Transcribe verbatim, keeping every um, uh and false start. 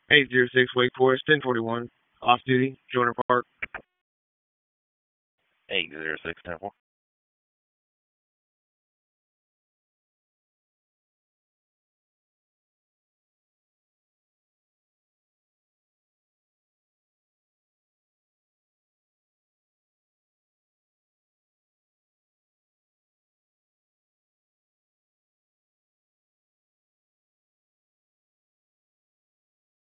eight zero six Wake Forest, ten forty-one. Off duty, Joiner Park. eight zero six ten four.